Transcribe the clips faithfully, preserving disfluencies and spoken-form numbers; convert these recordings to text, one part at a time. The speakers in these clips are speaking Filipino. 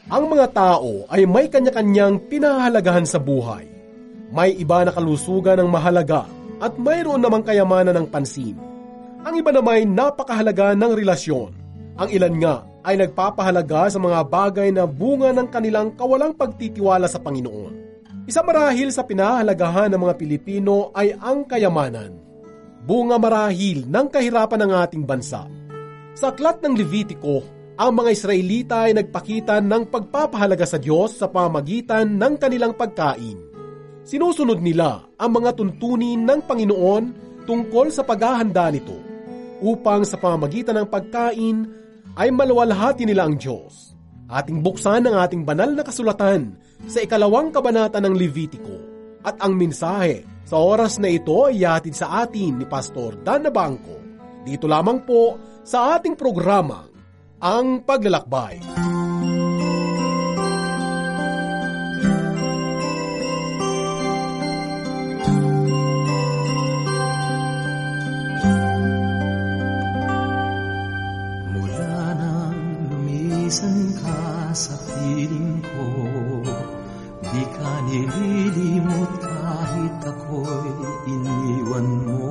Ang mga tao ay may kanya-kanyang pinahahalagahan sa buhay. May iba na kalusugan ng mahalaga at mayroon namang kayamanan ng pansin. Ang iba naman ay napakahalaga ng relasyon. Ang ilan nga ay nagpapahalaga sa mga bagay na bunga ng kanilang kawalang pagtitiwala sa Panginoon. Isa marahil sa pinahahalagahan ng mga Pilipino ay ang kayamanan. Bunga marahil ng kahirapan ng ating bansa. Sa aklat ng Levitiko, ang mga Israelita ay nagpakita ng pagpapahalaga sa Diyos sa pamamagitan ng kanilang pagkain. Sinusunod nila ang mga tuntunin ng Panginoon tungkol sa paghahanda nito, upang sa pamamagitan ng pagkain ay maluwalhati nila ang Diyos. Ating buksan ang ating banal na kasulatan sa ikalawang kabanata ng Levitiko, at ang mensahe sa oras na ito ay ihatid sa atin ni Pastor Dan Nabangco. Dito lamang po sa ating programa, Ang Paglalakbay. Mula nang lumisan ka sa piling ko, di ka nililimot kahit ako'y iniwan mo.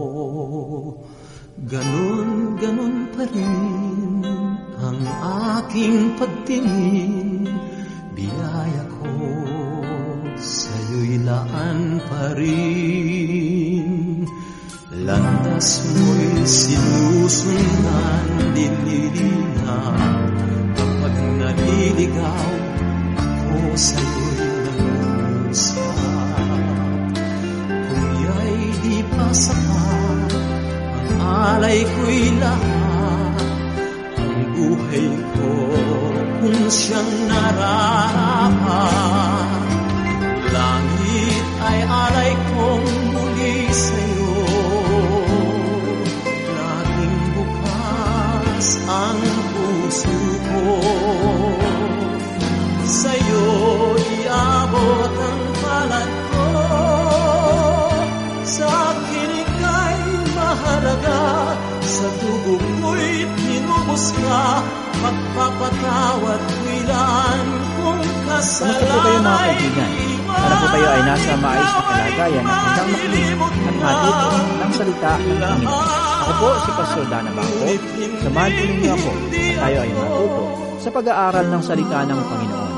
Ganon, ganon pa rin ang aking pagtingin, biyaya ko sa'yo'y laan pa rin. Landas mo'y sinusundan, nililinaw, kapag naliligaw ako sa'yo'y nangungusap. Kung ya'y di pa sapat, alay ko'y lahat, ang buhay ko kung siyang nararapat. Langit ay alay kong muli sa'yo, laging bukas ang puso ko. Sa'yo iabot ang palad ko, sa akin ika'y mahalaga, sa dugo ko'y tinubos ka, magpapatawad ko'y laan kung kasalanan ay iwan. Para po kayo ay nasa maayos na kalagayan at hanggang makinig at matito ng salita ng Panginoon. Ako po si Pastor Dan Nabangco. Samahan po ninyo ako at tayo ay matuto sa pag-aaral ng salita ng Panginoon.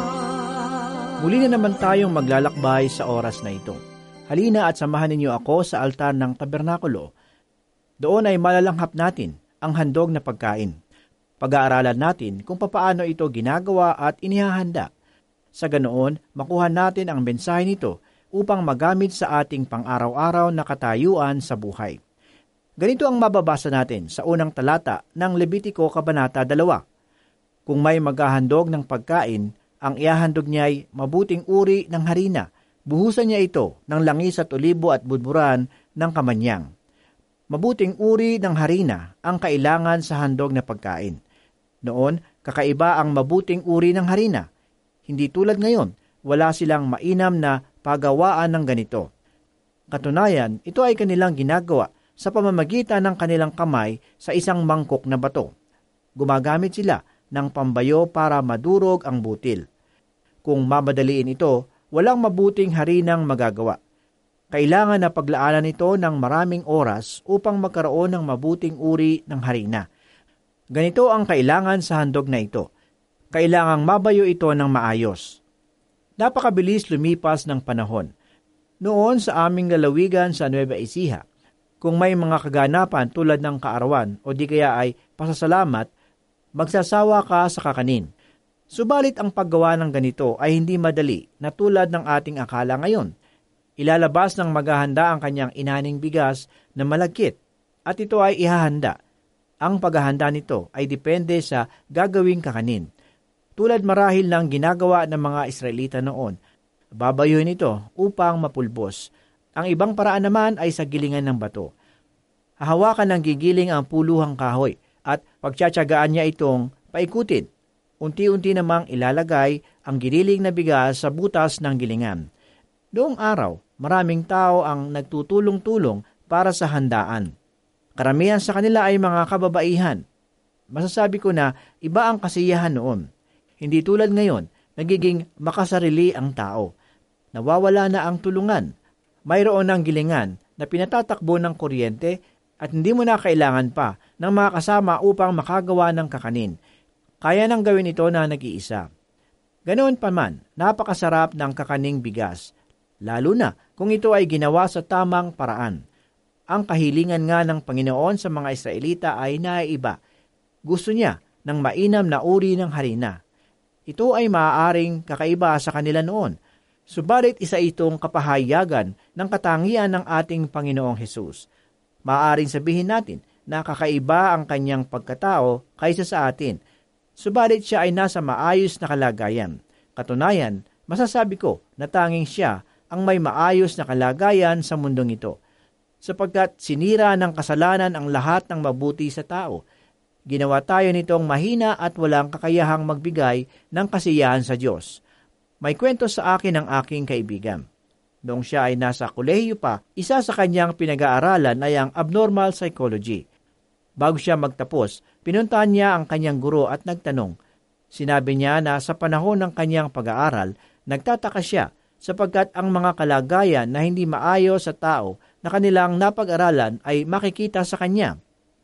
Muli na naman tayong maglalakbay sa oras na ito. Halina at samahan ninyo ako sa altar ng tabernakulo. Doon ay malalanghap natin ang handog na pagkain. Pag-aaralan natin kung papaano ito ginagawa at inihahanda. Sa ganoon, makuha natin ang mensahe nito upang magamit sa ating pang-araw-araw na katayuan sa buhay. Ganito ang mababasa natin sa unang talata ng Levitiko Kabanata two. Kung may maghahandog ng pagkain, ang iahandog niya ay mabuting uri ng harina. Buhusan niya ito ng langis at olibo at budburan ng kamanyang. Mabuting uri ng harina ang kailangan sa handog na pagkain. Noon, kakaiba ang mabuting uri ng harina. Hindi tulad ngayon, wala silang mainam na pagawaan ng ganito. Katunayan, ito ay kanilang ginagawa sa pamamagitan ng kanilang kamay sa isang mangkok na bato. Gumagamit sila ng pambayo para madurog ang butil. Kung mamadaliin ito, walang mabuting harinang magagawa. Kailangan na paglaanan ito ng maraming oras upang magkaroon ng mabuting uri ng harina. Ganito ang kailangan sa handog na ito. Kailangang mabayo ito ng maayos. Napakabilis lumipas ng panahon. Noon sa aming lalawigan sa Nueva Ecija, kung may mga kaganapan tulad ng kaarawan o di kaya ay pasasalamat, magsasawa ka sa kakanin. Subalit ang paggawa ng ganito ay hindi madali na tulad ng ating akala ngayon. Ilalabas ng maghahanda ang kanyang inaning bigas na malagkit at ito ay ihahanda. Ang paghahanda nito ay depende sa gagawing kakanin. Tulad marahil ng ginagawa ng mga Israelita noon, babayuhin ito upang mapulbos. Ang ibang paraan naman ay sa gilingan ng bato. Hahawakan ng gigiling ang puluhang kahoy at pagtsatsagaan niya itong paikutin. Unti-unti namang ilalagay ang giniling na bigas sa butas ng gilingan. Noong araw, maraming tao ang nagtutulong-tulong para sa handaan. Karamihan sa kanila ay mga kababaihan. Masasabi ko na iba ang kasiyahan noon. Hindi tulad ngayon nagiging makasarili ang tao. Nawawala na ang tulungan. Mayroon ng gilingan na pinatatakbo ng kuryente at hindi mo na kailangan pa ng mga kasama upang makagawa ng kakanin. Kaya nang gawin ito na nag-iisa. Ganoon pa man, napakasarap ng kakaning bigas, lalo na kung ito ay ginawa sa tamang paraan. Ang kahilingan nga ng Panginoon sa mga Israelita ay naiiba. Gusto niya ng mainam na uri ng harina. Ito ay maaaring kakaiba sa kanila noon, subalit isa itong kapahayagan ng katangian ng ating Panginoong Hesus. Maaaring sabihin natin na kakaiba ang kanyang pagkatao kaysa sa atin, subalit siya ay nasa maayos na kalagayan. Katunayan, masasabi ko na tanging siya ang may maayos na kalagayan sa mundong ito, sapagkat sinira ng kasalanan ang lahat ng mabuti sa tao. Ginawa tayo nitong mahina at walang kakayahang magbigay ng kasiyahan sa Diyos. May kwento sa akin ng aking kaibigan. Noong siya ay nasa kolehiyo pa, isa sa kanyang pinag-aaralan ay ang abnormal psychology. Bago siya magtapos, pinuntahan niya ang kanyang guro at nagtanong. Sinabi niya na sa panahon ng kanyang pag-aaral, nagtataka siya sapagkat ang mga kalagayan na hindi maayos sa tao na kanilang napag-aralan ay makikita sa kanya.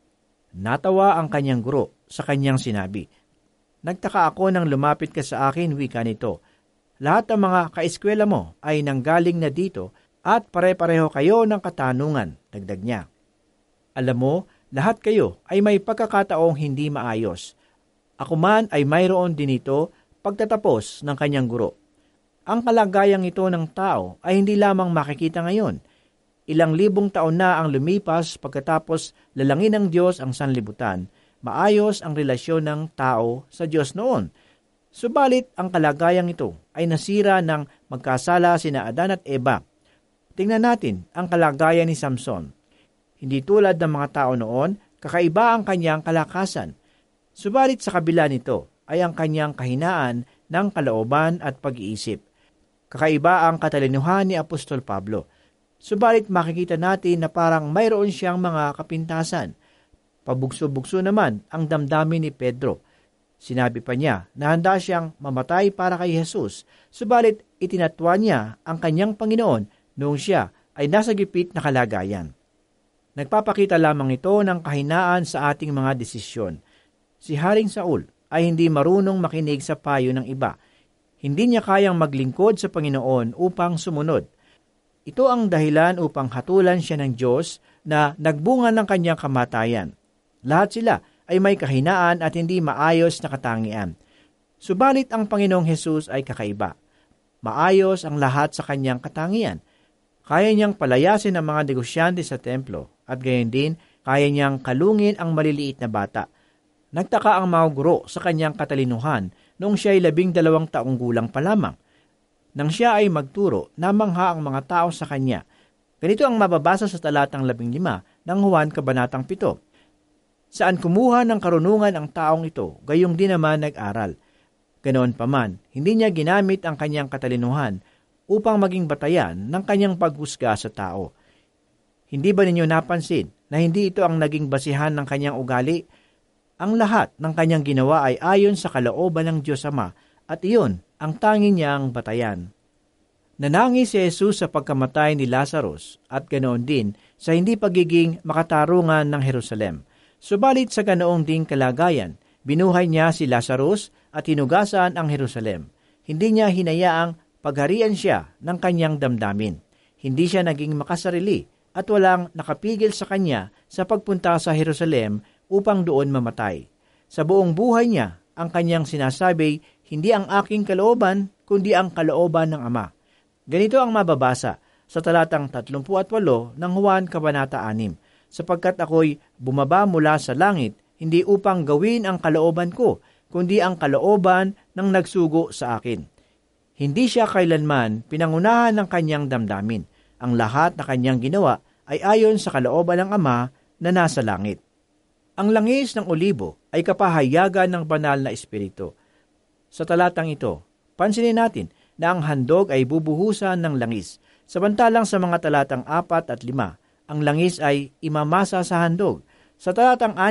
Natawa ang kanyang guro sa kanyang sinabi. Nagtaka ako nang lumapit ka sa akin, wika nito. Lahat ng mga kaeskwela mo ay nanggaling na dito at pare-pareho kayo ng katanungan, dagdag niya. Alam mo, lahat kayo ay may pagkakataong hindi maayos. Ako man ay mayroon din ito pagtatapos ng kanyang guro. Ang kalagayang ito ng tao ay hindi lamang makikita ngayon. Ilang libong taon na ang lumipas pagkatapos lalangin ng Diyos ang sanlibutan. Maayos ang relasyon ng tao sa Diyos noon. Subalit ang kalagayang ito ay nasira ng magkasala sina Adan at Eva. Tingnan natin ang kalagayan ni Samson. Hindi tulad ng mga tao noon, kakaiba ang kanyang kalakasan. Subalit sa kabila nito ay ang kanyang kahinaan ng kalooban at pag-iisip. Kakaiba ang katalinuhan ni Apostol Pablo. Subalit makikita natin na parang mayroon siyang mga kapintasan. Pabugso-bugso naman ang damdamin ni Pedro. Sinabi pa niya na handa siyang mamatay para kay Jesus, subalit itinatwa niya ang kanyang Panginoon noong siya ay nasa gipit na kalagayan. Nagpapakita lamang ito ng kahinaan sa ating mga desisyon. Si Haring Saul ay hindi marunong makinig sa payo ng iba. Hindi niya kayang maglingkod sa Panginoon upang sumunod. Ito ang dahilan upang hatulan siya ng Diyos na nagbunga ng kanyang kamatayan. Lahat sila ay may kahinaan at hindi maayos na katangian. Subalit ang Panginoong Hesus ay kakaiba. Maayos ang lahat sa kanyang katangian. Kaya niyang palayasin ang mga negosyante sa templo at gayon din kaya niyang kalungin ang maliliit na bata. Nagtaka ang mga guro sa kanyang katalinuhan noong siya ay labing dalawang taong gulang pa lamang. Nang siya ay magturo, namangha ang mga tao sa kanya. Ganito ang mababasa sa talatang labing lima ng Juan Kabanatang pito. Saan kumuha ng karunungan ang taong ito, gayong di naman nag-aral. Ganoon pa man, hindi niya ginamit ang kanyang katalinuhan upang maging batayan ng kanyang paghusga sa tao. Hindi ba ninyo napansin na hindi ito ang naging basihan ng kanyang ugali? Ang lahat ng kanyang ginawa ay ayon sa kalooban ng Diyos Ama at iyon ang tanging niyang batayan. Nanangis si Jesus sa pagkamatay ni Lazarus at ganoon din sa hindi pagiging makatarungan ng Jerusalem. Subalit sa ganoong ding kalagayan, binuhay niya si Lazarus at hinugasan ang Jerusalem. Hindi niya hinayaang pagharian siya ng kanyang damdamin. Hindi siya naging makasarili at walang nakapigil sa kanya sa pagpunta sa Jerusalem upang doon mamatay. Sa buong buhay niya, ang kanyang sinasabi, hindi ang aking kalooban, kundi ang kalooban ng Ama. Ganito ang mababasa sa talatang tatlumpu at walo ng Juan Kabanata anim, sapagkat ako'y bumaba mula sa langit, hindi upang gawin ang kalooban ko, kundi ang kalooban ng nagsugo sa akin. Hindi siya kailanman pinangunahan ng kanyang damdamin. Ang lahat na kanyang ginawa ay ayon sa kalooban ng Ama na nasa langit. Ang langis ng olibo ay kapahayagan ng banal na espiritu. Sa talatang ito, pansinin natin na ang handog ay bubuhusan ng langis, samantalang sa mga talatang apat at lima, ang langis ay imamasa sa handog. Sa talatang anim,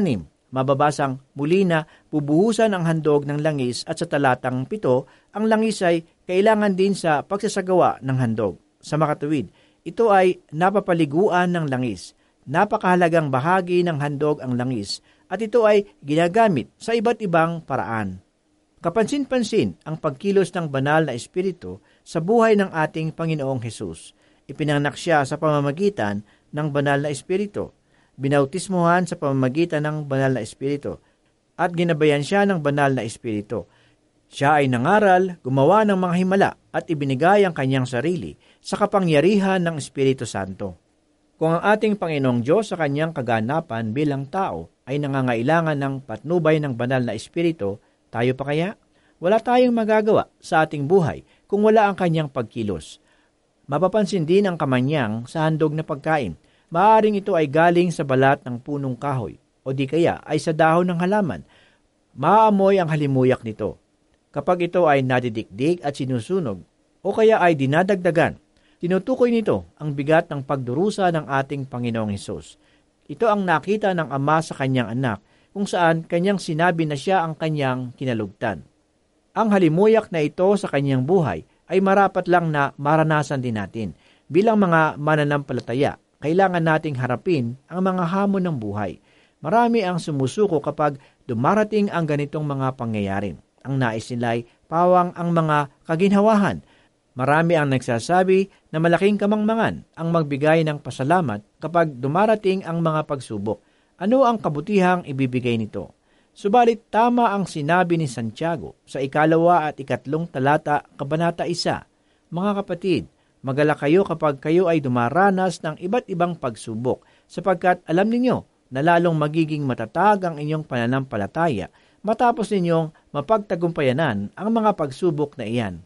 Mababasang muli na bubuhusan ang handog ng langis at sa talatang pito, ang langis ay kailangan din sa pagsasagawa ng handog. Sa makatuwid, ito ay napapaliguan ng langis. Napakahalagang bahagi ng handog ang langis at ito ay ginagamit sa iba't ibang paraan. Kapansin-pansin ang pagkilos ng banal na espiritu sa buhay ng ating Panginoong Hesus. Ipinanganak siya sa pamamagitan ng banal na espiritu. Binautismuhan sa pamamagitan ng banal na espiritu. At ginabayan siya ng banal na espiritu. Siya ay nangaral, gumawa ng mga himala at ibinigay ang kanyang sarili sa kapangyarihan ng Espiritu Santo. Kung ang ating Panginoong Diyos sa kanyang kaganapan bilang tao ay nangangailangan ng patnubay ng banal na espiritu, tayo pa kaya? Wala tayong magagawa sa ating buhay kung wala ang kanyang pagkilos. Mapapansin din ang kamanyang sa handog na pagkain. Maaaring ito ay galing sa balat ng punong kahoy o di kaya ay sa dahon ng halaman. Maaamoy ang halimuyak nito. Kapag ito ay nadidikdik at sinusunog o kaya ay dinadagdagan, tinutukoy nito ang bigat ng pagdurusa ng ating Panginoong Hesus. Ito ang nakita ng Ama sa kanyang anak kung saan kanyang sinabi na siya ang kanyang kinalugtan. Ang halimuyak na ito sa kanyang buhay ay marapat lang na maranasan din natin. Bilang mga mananampalataya, kailangan nating harapin ang mga hamon ng buhay. Marami ang sumusuko kapag dumarating ang ganitong mga pangyayari. Ang nais nila'y pawang ang mga kaginhawahan. Marami ang nagsasabi na malaking kamangmangan ang magbigay ng pasalamat kapag dumarating ang mga pagsubok. Ano ang kabutihang ibibigay nito? Subalit tama ang sinabi ni Santiago sa ikalawa at ikatlong talata, kabanata isa. Mga kapatid, magalak kayo kapag kayo ay dumaranas ng iba't ibang pagsubok, sapagkat alam ninyo na lalong magiging matatag ang inyong pananampalataya matapos ninyong mapagtagumpayanan ang mga pagsubok na iyan.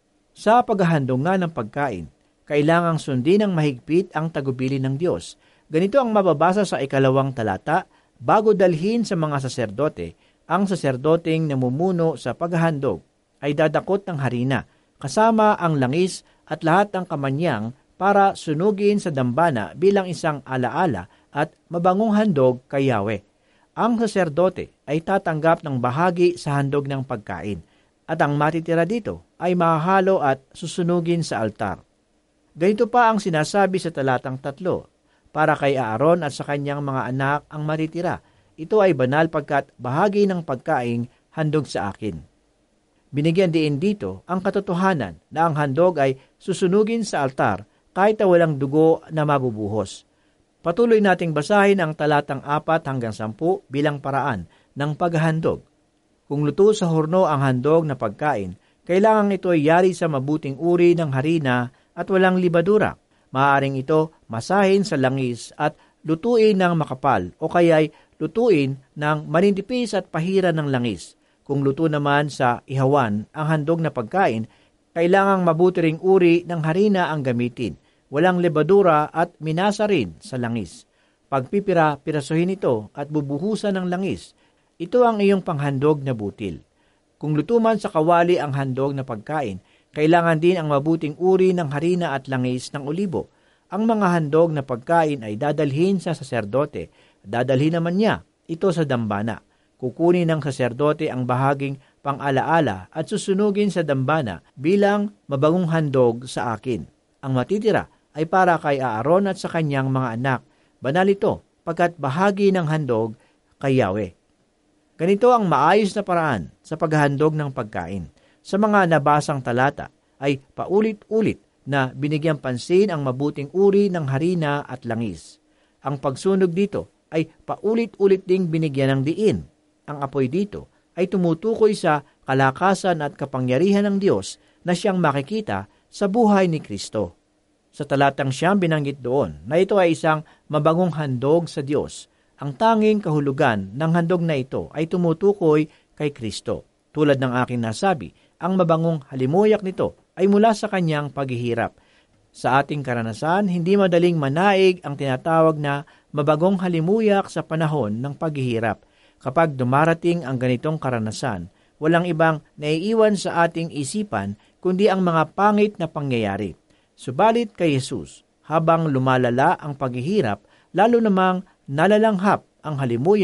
Sa paghahandog nga ng pagkain, kailangang sundin ng mahigpit ang tagubilin ng Diyos. Ganito ang mababasa sa ikalawang talata, bago dalhin sa mga saserdote, ang saserdoteng namumuno sa paghahandog ay dadakot ng harina, kasama ang langis at lahat ng kamanyang para sunugin sa dambana bilang isang alaala at mabangong handog kay Yahweh. Ang saserdote ay tatanggap ng bahagi sa handog ng pagkain at ang matitira dito ay mahahalo at susunugin sa altar. Ganito pa ang sinasabi sa talatang tatlo, para kay Aaron at sa kanyang mga anak ang matitira. Ito ay banal pagkat bahagi ng pagkaing handog sa akin. Binigyan din dito ang katotohanan na ang handog ay susunugin sa altar kahit na walang dugo na mabubuhos. Patuloy nating basahin ang talatang apat hanggang sampu bilang paraan ng paghahandog. Kung luto sa horno ang handog na pagkain, kailangang ito ay yari sa mabuting uri ng harina at walang libadura. Maaaring ito masahin sa langis at lutuin ng makapal o kaya'y lutuin ng maninipis at pahira ng langis. Kung luto naman sa ihawan ang handog na pagkain, kailangang mabuti ring uri ng harina ang gamitin. Walang lebadura at minasa rin sa langis. Pagpipira-pirasohin ito at bubuhusan ng langis. Ito ang iyong panghandog na butil. Kung luto man sa kawali ang handog na pagkain, kailangan din ang mabuting uri ng harina at langis ng olibo. Ang mga handog na pagkain ay dadalhin sa saserdote. Dadalhin naman niya ito sa dambana. Kukunin ng saserdote ang bahaging pang-alaala at susunugin sa dambana bilang mabangong handog sa akin. Ang matitira ay para kay Aaron at sa kanyang mga anak. Banal ito pagkat bahagi ng handog kay Yahweh. Ganito ang maayos na paraan sa paghahandog ng pagkain. Sa mga nabasang talata ay paulit-ulit na binigyang pansin ang mabuting uri ng harina at langis. Ang pagsunog dito ay paulit-ulit ding binigyan ng diin. Ang apoy dito ay tumutukoy sa kalakasan at kapangyarihan ng Diyos na siyang makikita sa buhay ni Kristo. Sa talatang siyang binanggit doon na ito ay isang mabangong handog sa Diyos. Ang tanging kahulugan ng handog na ito ay tumutukoy kay Kristo. Tulad ng aking nasabi, ang mabangong halimuyak nito ay mula sa kanyang paghihirap. Sa ating karanasan, hindi madaling manaig ang tinatawag na mabagong halimuyak sa panahon ng paghihirap. Kapag dumarating ang ganitong karanasan, walang ibang naiiwan sa ating isipan kundi ang mga pangit na pangyayari. Subalit kay Jesus, habang lumalala ang paghihirap, lalo namang nalalanghap ang halimuyak,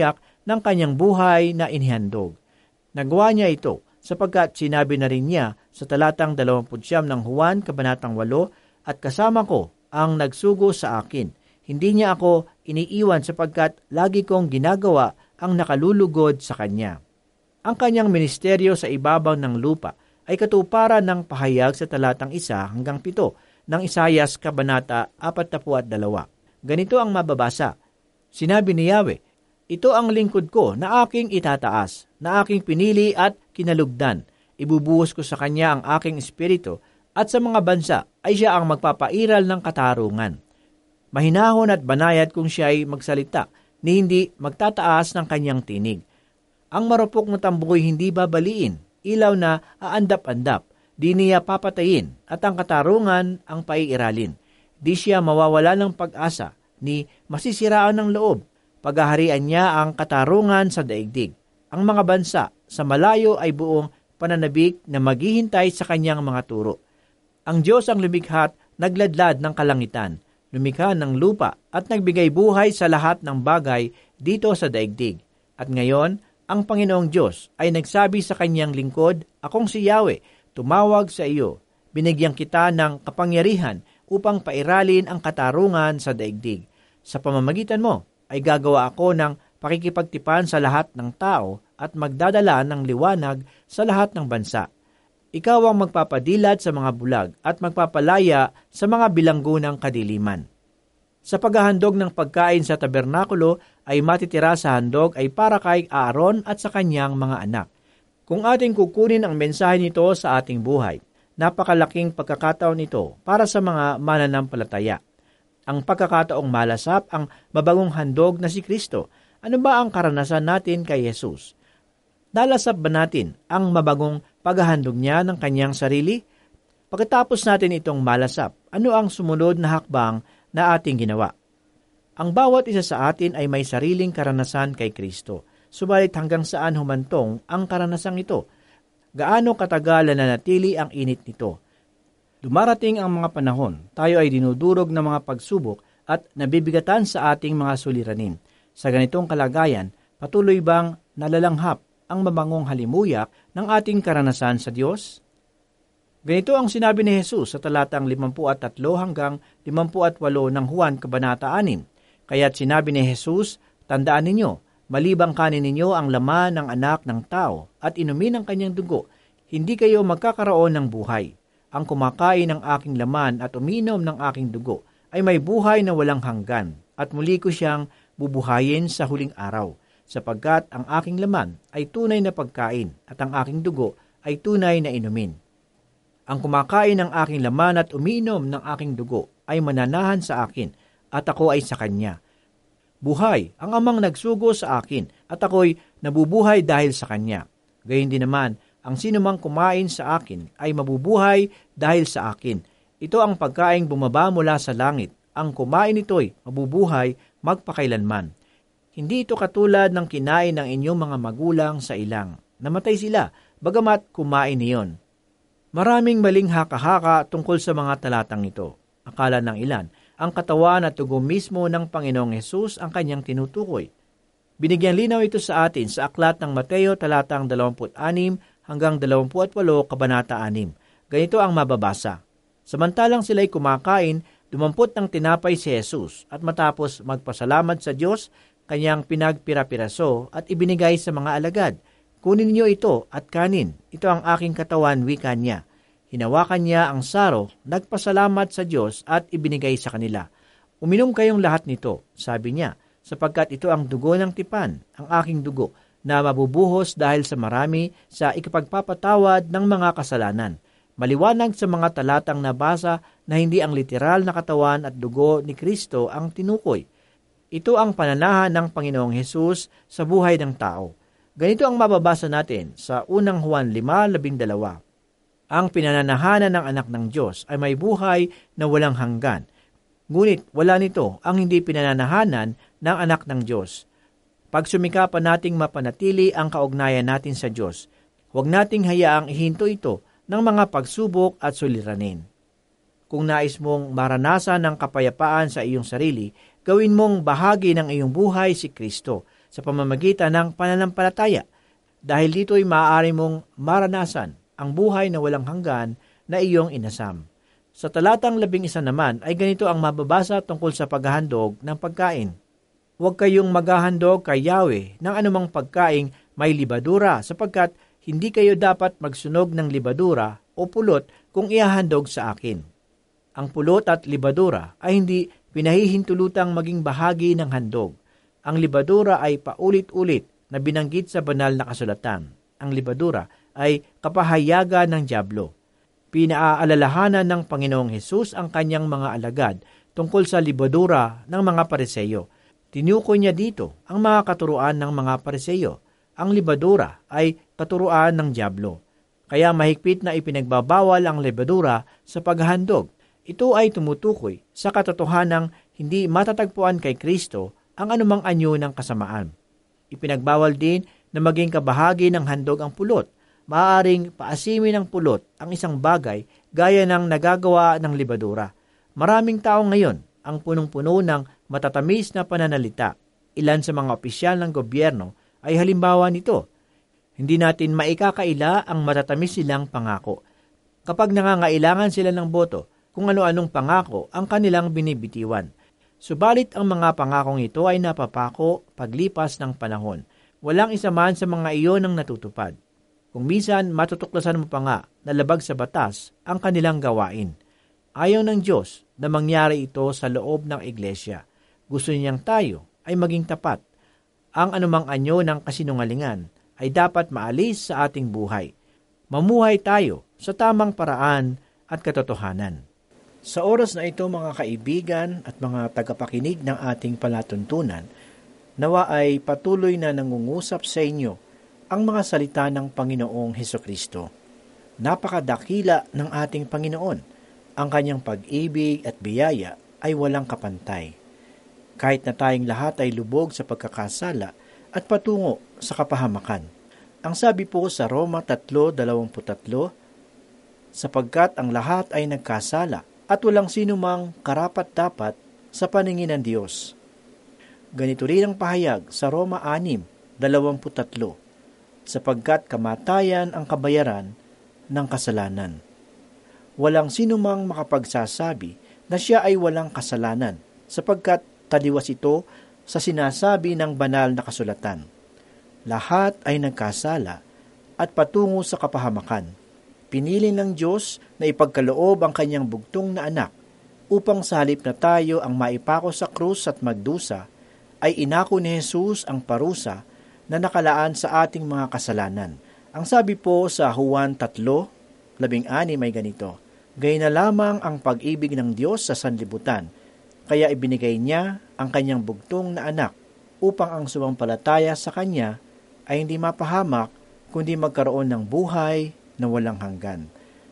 ng kanyang buhay na inihandog. Nagawa niya ito sapagkat sinabi na rin niya sa talatang dalawampu't siyam ng Juan, kabanatang walo, at kasama ko ang nagsugo sa akin. Hindi niya ako iniiwan sapagkat lagi kong ginagawa ang nakalulugod sa kanya. Ang kanyang ministeryo sa ibabaw ng lupa ay katuparan ng pahayag sa talatang isa hanggang pito ng Isayas kabanata apat na puat dalawa. Ganito ang mababasa. Sinabi ni Yahweh, ito ang lingkod ko na aking itataas, na aking pinili at kinalugdan. Ibubuhos ko sa kanya ang aking espiritu at sa mga bansa ay siya ang magpapairal ng katarungan. Mahinahon at banayad kung siya ay magsalita, ni hindi magtataas ng kanyang tinig. Ang marupok na tamboy hindi babaliin, ilaw na aandap-andap, di niya papatayin, at ang katarungan ang paiiralin. Di siya mawawala ng pag-asa, ni masisiraan ng loob. Paghaharian niya ang katarungan sa daigdig. Ang mga bansa sa malayo ay buong pananabik na maghihintay sa kanyang mga turo. Ang Diyos ang lumikha't nagladlad ng kalangitan, lumikha ng lupa at nagbigay buhay sa lahat ng bagay dito sa daigdig. At ngayon, ang Panginoong Diyos ay nagsabi sa kanyang lingkod, akong si Yahweh, tumawag sa iyo. Binigyan kita ng kapangyarihan upang pairalin ang katarungan sa daigdig. Sa pamamagitan mo ay gagawa ako ng pakikipagtipan sa lahat ng tao at magdadala ng liwanag sa lahat ng bansa. Ikaw ang magpapadilat sa mga bulag at magpapalaya sa mga bilanggunang kadiliman. Sa paghahandog ng pagkain sa tabernakulo ay matitira sa handog ay para kay Aaron at sa kanyang mga anak. Kung ating kukunin ang mensahe nito sa ating buhay, napakalaking pagkakataon ito para sa mga mananampalataya. Ang pagkakataong malasap ang mabagong handog na si Kristo. Ano ba ang karanasan natin kay Jesus? Nalasap ba natin ang mabagong paghahandog niya ng kanyang sarili? Pagkatapos natin itong malasap, ano ang sumunod na hakbang na ating ginawa? Ang bawat isa sa atin ay may sariling karanasan kay Kristo. Subalit hanggang saan humantong ang karanasang ito? Gaano katagal na nanatili ang init nito? Dumarating ang mga panahon, tayo ay dinudurog ng mga pagsubok at nabibigatan sa ating mga suliranin. Sa ganitong kalagayan, patuloy bang nalalanghap ang mabangong halimuyak ng ating karanasan sa Diyos? Ganito ang sinabi ni Jesus sa talatang limampu't tatlo hanggang limampu't walo ng Juan kabanata anim. Kaya't sinabi ni Jesus, tandaan ninyo, malibang kanin ninyo ang laman ng anak ng tao at inumin ang kanyang dugo, hindi kayo magkakaroon ng buhay. Ang kumakain ng aking laman at uminom ng aking dugo ay may buhay na walang hanggan at muli ko siyang bubuhayin sa huling araw, sapagkat ang aking laman ay tunay na pagkain at ang aking dugo ay tunay na inumin. Ang kumakain ng aking laman at umiinom ng aking dugo ay mananahan sa akin at ako ay sa kanya. Buhay ang amang nagsugo sa akin at ako'y nabubuhay dahil sa kanya. Gayon din naman, ang sinumang kumain sa akin ay mabubuhay dahil sa akin. Ito ang pagkaing bumaba mula sa langit. Ang kumain nito'y mabubuhay magpakailanman. Hindi ito katulad ng kinain ng inyong mga magulang sa ilang. Namatay sila, bagamat kumain niyon. Maraming maling haka-haka tungkol sa mga talatang ito. Akala ng ilan, ang katawan at dugo mismo ng Panginoong Hesus ang kanyang tinutukoy. Binigyan linaw ito sa atin sa aklat ng Mateo talatang dalawampu't anim hanggang dalawampu't walo kabanata anim. Ganito ang mababasa. Samantalang sila'y kumakain, dumampot ng tinapay si Jesus at matapos magpasalamat sa Diyos, kanyang pinagpirapiraso at ibinigay sa mga alagad. Kunin niyo ito at kanin. Ito ang aking katawan, wika niya. Hinawakan niya ang saro, nagpasalamat sa Diyos at ibinigay sa kanila. Uminom kayong lahat nito, sabi niya, sapagkat ito ang dugo ng tipan, ang aking dugo, na mabubuhos dahil sa marami sa ikapagpapatawad ng mga kasalanan. Maliwanag sa mga talatang nabasa na hindi ang literal na katawan at dugo ni Kristo ang tinukoy. Ito ang pananahan ng Panginoong Hesus sa buhay ng tao. Ganito ang mababasa natin sa unang Juan five labindalawa. Ang pinananahanan ng anak ng Diyos ay may buhay na walang hanggan. Ngunit wala nito ang hindi pinananahanan ng anak ng Diyos. Pag sumikapan nating mapanatili ang kaugnayan natin sa Diyos, huwag nating hayaang ihinto ito ng mga pagsubok at suliranin. Kung nais mong maranasan ng kapayapaan sa iyong sarili, gawin mong bahagi ng iyong buhay si Kristo. sa pamamagitan ng pananampalataya. Dahil dito'y maaari mong maranasan ang buhay na walang hanggan na iyong inasam. Sa talatang labing isa naman ay ganito ang mababasa tungkol sa paghahandog ng pagkain. Huwag kayong maghahandog kay Yahweh ng anumang pagkaing may libadura, sapagkat hindi kayo dapat magsunog ng libadura o pulot kung ihahandog sa akin. Ang pulot at libadura ay hindi pinahihintulutang maging bahagi ng handog. Ang libadura ay paulit-ulit na binanggit sa banal na kasulatan. Ang libadura ay kapahayagan ng dyablo. Pinaaalalahanan ng Panginoong Hesus ang kanyang mga alagad tungkol sa libadura ng mga Pariseyo. Tinukoy niya dito ang mga katuruan ng mga Pariseyo. Ang libadura ay katuruan ng dyablo. Kaya mahigpit na ipinagbabawal ang libadura sa paghahandog. Ito ay tumutukoy sa katotohanang hindi matatagpuan kay Kristo ang anumang anyo ng kasamaan. Ipinagbawal din na maging kabahagi ng handog ang pulot. Maaaring paasimin ng pulot ang isang bagay gaya ng nagagawa ng libadura. Maraming tao ngayon ang punong-puno ng matatamis na pananalita. Ilan sa mga opisyal ng gobyerno ay halimbawa nito. Hindi natin maikakaila ang matatamis silang pangako. Kapag nangangailangan sila ng boto, kung ano-anong pangako ang kanilang binibitiwan. Subalit ang mga pangakong ito ay napapako paglipas ng panahon. Walang isa man sa mga iyon ang natutupad. Kung minsan matutuklasan mo pa nga na labag sa batas ang kanilang gawain. Ayaw ng Diyos na mangyari ito sa loob ng iglesia. Gusto niyang tayo ay maging tapat. Ang anumang anyo ng kasinungalingan ay dapat maalis sa ating buhay. Mamuhay tayo sa tamang paraan at katotohanan. Sa oras na ito, mga kaibigan at mga tagapakinig ng ating palatuntunan, nawa ay patuloy na nangungusap sa inyo ang mga salita ng Panginoong Hesukristo. Napakadakila ng ating Panginoon. Ang kanyang pag-ibig at biyaya ay walang kapantay. Kahit na tayong lahat ay lubog sa pagkakasala at patungo sa kapahamakan. Ang sabi po sa Roma three twenty-three, sapagkat ang lahat ay nagkasala at walang sinumang karapat-dapat sa paningin ng Diyos. Ganito rin ang pahayag sa Roma six twenty-three, sapagkat kamatayan ang kabayaran ng kasalanan. Walang sinumang makapagsasabi na siya ay walang kasalanan, sapagkat taliwas ito sa sinasabi ng banal na kasulatan. Lahat ay nagkasala at patungo sa kapahamakan. Pinili ng Diyos na ipagkaloob ang kanyang bugtong na anak upang sa halip na tayo ang maipako sa krus at magdusa, ay inako ni Jesus ang parusa na nakalaan sa ating mga kasalanan. Ang sabi po sa Juan three sixteen ay ganito, "Gayon na lamang ang pag-ibig ng Diyos sa sanlibutan, kaya ibinigay niya ang kanyang bugtong na anak upang ang sumampalataya sa kanya ay hindi mapahamak, kundi magkaroon ng buhay na walang hanggan."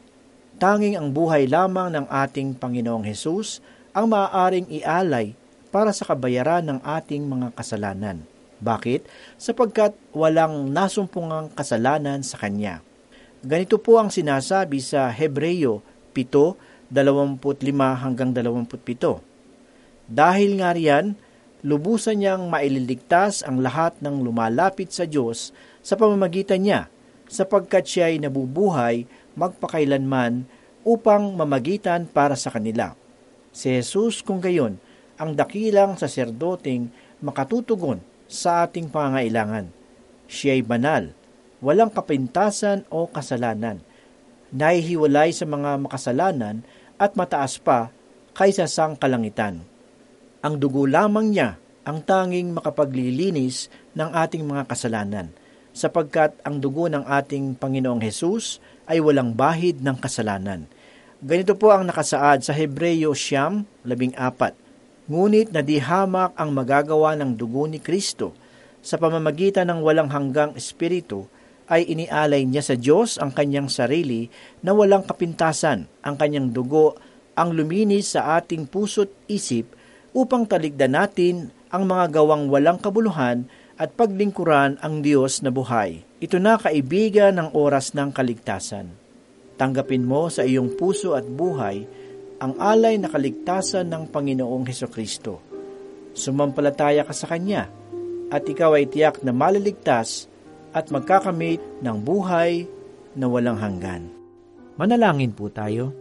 Tanging ang buhay lamang ng ating Panginoong Hesus ang maaaring ialay para sa kabayaran ng ating mga kasalanan. Bakit? Sapagkat walang nasumpungang kasalanan sa Kanya. Ganito po ang sinasabi sa Hebreo seven twenty-five hanggang twenty-seven. Dahil nga riyan, lubusan niyang maililigtas ang lahat ng lumalapit sa Diyos sa pamamagitan niya, sapagkat siya ay nabubuhay magpakailanman upang mamagitan para sa kanila. Si Jesus kung gayon, ang dakilang saserdoteng makatutugon sa ating pangangailangan. Siya ay banal, walang kapintasan o kasalanan, nahihiwalay sa mga makasalanan at mataas pa kaysa sang kalangitan. Ang dugo lamang niya ang tanging makapaglilinis ng ating mga kasalanan, sapagkat ang dugo ng ating Panginoong Hesus ay walang bahid ng kasalanan. Ganito po ang nakasaad sa Hebreo siyam, labing apat. Ngunit nadihamak ang magagawa ng dugo ni Kristo. Sa pamamagitan ng walang hanggang espiritu, ay inialay niya sa Diyos ang kanyang sarili na walang kapintasan. Ang kanyang dugo ang luminis sa ating puso't isip upang taligdan natin ang mga gawang walang kabuluhan at paglingkuran ang Diyos na buhay. Ito na, kaibigan, ang oras ng kaligtasan. Tanggapin mo sa iyong puso at buhay ang alay na kaligtasan ng Panginoong Hesukristo. Sumampalataya ka sa Kanya at ikaw ay tiyak na maliligtas at magkakamit ng buhay na walang hanggan. Manalangin po tayo.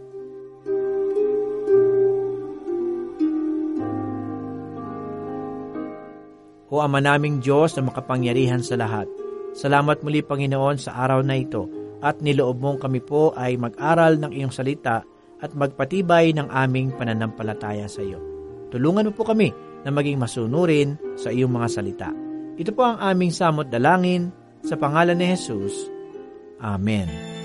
O Ama naming Diyos na makapangyarihan sa lahat, salamat muli Panginoon sa araw na ito at niloob mong kami po ay mag-aral ng iyong salita at magpatibay ng aming pananampalataya sa iyo. Tulungan mo po kami na maging masunurin sa iyong mga salita. Ito po ang aming samot dalangin sa pangalan ni Jesus. Amen.